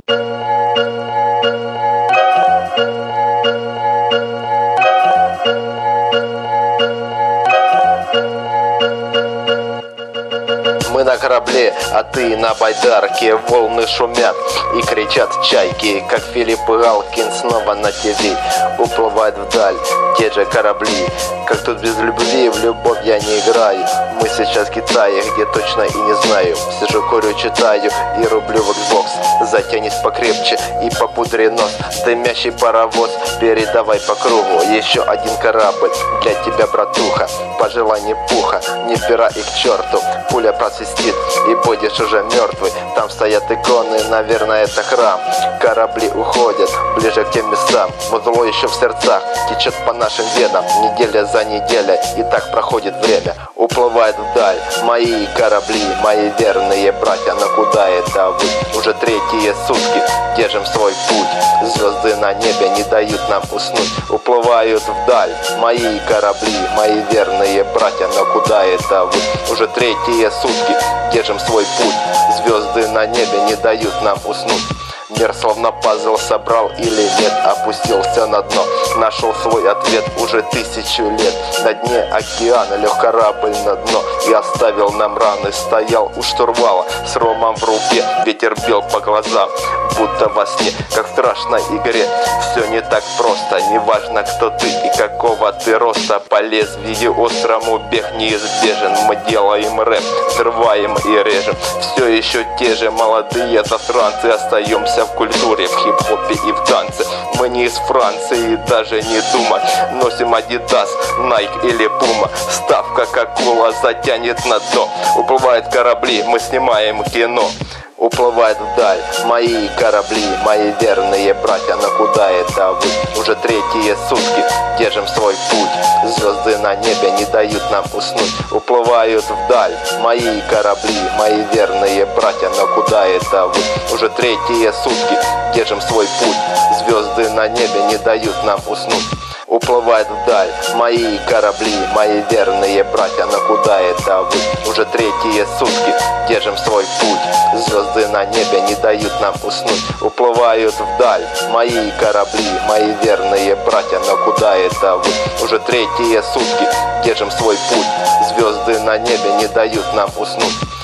Мы на корабле, а ты на байдарке. Волны шумят и кричат чайки, как Филипп Галкин снова на ТВ. Уплывает вдаль те же корабли. Как тут без любви, в любовь я не играю. Мы сейчас в Китае, где точно и не знаю. Сижу, курю, читаю и рублю в Xbox. Затянись покрепче и попудри нос. Дымящий паровоз, передавай по кругу. Еще один корабль для тебя, братуха. Пожелай не пуха, не вбирай их к черту. Пуля просвистит и будешь уже мертвый. Там стоят иконы, наверное, это храм. Корабли уходят ближе к тем местам. Но зло еще в сердцах течет по нашим венам. Неделя за неделей, и так проходит время. Уплывает вдаль мои корабли, мои верные братья. Но куда это вы? Уже третьи сутки держим свой путь. Звезды на небе не дают нам уснуть. Уплывают вдаль мои корабли, мои верные братья. Но куда это вы? Уже третьи сутки держим свой путь. Звезды на небе не дают нам уснуть. Мир словно пазл собрал или нет, опустился на дно. Нашел свой ответ уже 1000 лет. На дне океана лег корабль на дно и оставил нам раны. Стоял у штурвала с ромом в руке. Ветер бил по глазам, будто во сне, как в страшной игре. Все не так просто, неважно кто ты и какого ты роста. По лезвию острому бег неизбежен. Мы делаем рэп, взрываем и режем. Все еще те же молодые засранцы. Остаемся в культуре, в хип-хопе и в танце. Мы не из Франции, даже не думай. Носим Adidas, Nike или Puma. Ставка Кока-Кола затянет на дно. Уплывают корабли, мы снимаем кино. Уплывает вдаль мои корабли, мои верные братья. Но куда это вы? Уже третьи сутки держим свой путь. Звезды на небе не дают нам уснуть. Уплывают вдаль мои корабли, мои верные братья. Но куда это вы? Уже третьи сутки держим свой путь. Звезды на небе не дают нам уснуть. Уплывает вдаль мои корабли, мои верные братья. Но куда это вы? Уже третьи сутки держим свой путь. Звезды на небе не дают нам уснуть. Уплывают вдаль мои корабли, мои верные братья. Но куда это вы? Уже третьи сутки держим свой путь. Звезды на небе не дают нам уснуть.